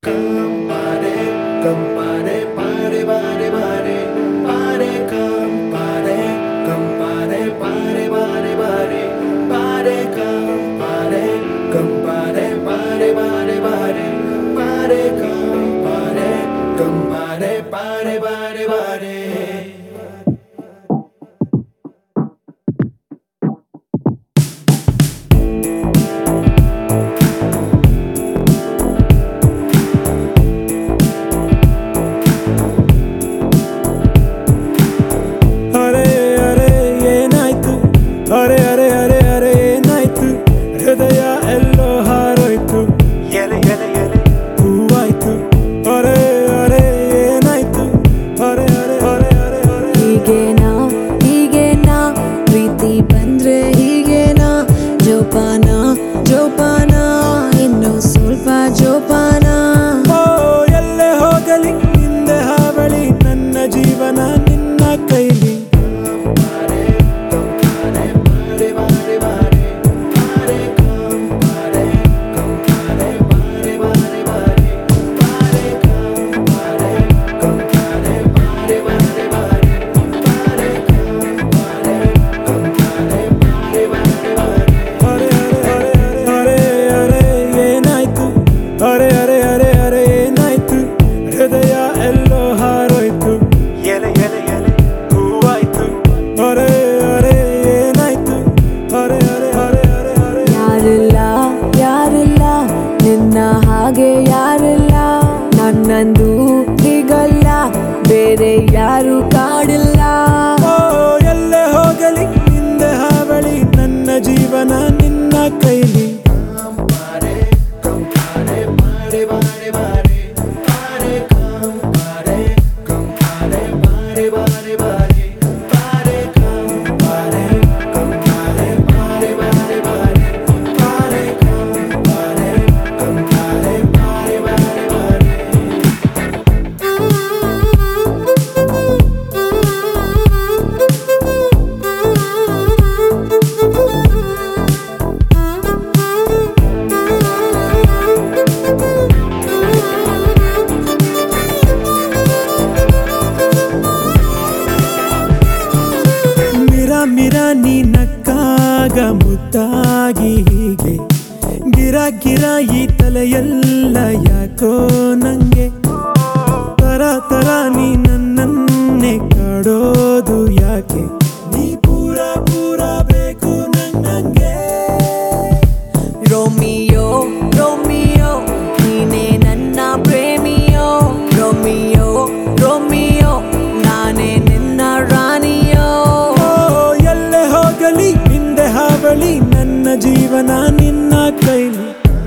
Compare, compare, pare, pare, pare, pare, compare, compare, pare, pare, pare, pare, compare, compare, pare, pare, pare, pare, compare, compare, pare, pare, pare. ಅರೆ ಅರೆ ಏನಾಯ್ತು ಅರೆ ಅರೆ ಅರೆ ಅರೆ ಏನಾಯ್ತು ಹೃದಯ ಎಲ್ಲೋ ಹಾರೋಯ್ತು ಎಲೆ ಎಲೆ ಎಲೆ ಹೂವಾಯ್ತು ಅರೆ ಅರೆ ಏನಾಯ್ತು ಅರೆ ಅರೆ ಅರೆ ಅರೆ ಅರೆ ಹೀಗೇನಾ ಪ್ರೀತಿ ಬಂದ್ರೆ ಹೀಗೇನಾ ಜೋಪಾನ ಜೋಪಾನ ಇನ್ನು ಸ್ವಲ್ಪ ಜೋಪಾನ ಓ ಎಲ್ಲೇ ಹೋಗಲಿ ಹಿಂದೆ ಹಾವಳಿ ನನ್ನ ಜೀವನ ನಿನ್ನ ಕೈಲಿ ಅರೆ ಅರೆ ಅರೆ ಅರೆ ಏನಾಯ್ತು ಅರೆ ಅರೆ ಅರೆ ಅರೆ ಏನಾಯ್ತು ಹೃದಯ ಎಲ್ಲೋ ಹಾರೋಯ್ತು ಎಲೆ ಎಲೆ ಎಲೆ ಹೂವಾಯ್ತು ಅರೆ ಅರೆ ಏನಾಯ್ತು ಅರೆ ಅರೆ ಅರೆ ಅರೆ ಅರೆ ಯಾರಿಲ್ಲ ನಿನ್ನ ಹಾಗೆ ಯಾರಿಲ್ಲ ನನ್ನಂದು ಹೀಗಲ್ಲ ಬೇರೆ ಯಾರು ಕಾಡಿಲ್ಲ ಓ ಎಲ್ಲೇ ಹೋಗಲಿ ಹಿಂದೆ ಹಾವಳಿ ನನ್ನ ಜೀವನ ನಿನ್ನ ಕೈಲಿ ಮಿರ ನೀ ನಕ್ಕಾಗ ಮುದ್ದಾಗಿ ಹೀಗೆ ಗಿರ ಗಿರ ಈ ತಲೆಯೆಲ್ಲ ಯಾಕೋ ನಂಗೆ ತರ ತರ ನೀ ನನ್ನನ್ನೇ ಕಾಡೋದು ಯಾಕೆ ನೀ ಪೂರ ಪೂರ ಬೇಕು ನಂಗೆ ರೋಮಿಯೋ ರೋಮಿಯೋ ನೀನೇ ನನ್ನ ಪ್ರೇಮಿಯೋ ರೋಮಿಯೋ ರೋಮಿಯೋ ನಾನೇ ನಿನ್ನ ರಾಣಿಯೋ ಎಲ್ಲೇ ಹೋಗಲಿ ಹಿಂದೆ ಹಾವಳಿ ನನ್ನ ಜೀವನ ನಿನ್ನ ಕೈಲಿ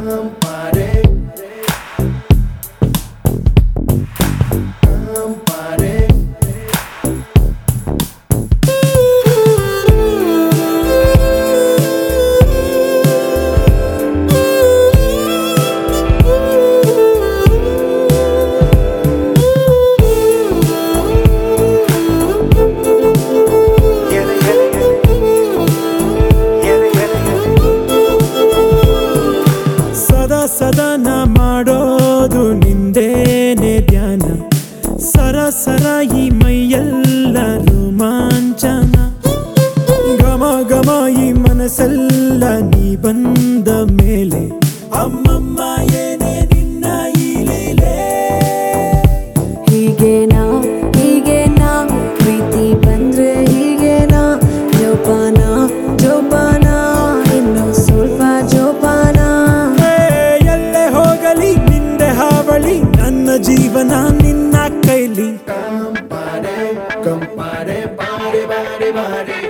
ಸದಾ ಸದನ ಮಾಡೋದು ನಿಂದೇನೆ ಧ್ಯಾನ ಸರ ಸರ ಈ ಮೈಯೆಲ್ಲ ರೋಮಾಂಚನ ಘಮ ಘಮ ಈ ಮನಸ್ಸೆಲ್ಲ ನೀ ಬಂದ ಮೇಲೆ ಅಮ್ಮಮ್ಮ ಏನೇ ನಿನ್ನ ಈ ಲೀಲೆ ಹೀಗೇನಾ ಪ್ರೀತಿ ಬಂದ್ರೆ ಹೀಗೇನಾ ಜೋಪಾನ ಜೋಪಾನ ಇನ್ನು ಸ್ವಲ್ಪ ಜೋಪಾನ ಎಲ್ಲೇ ಹೋಗಲಿ ಹಿಂದೆ ಹಾವಳಿ ನನ್ನ ಜೀವನ ನಿನ್ನ ಕೈಲಿ Compare, compare, pare, pare, pare.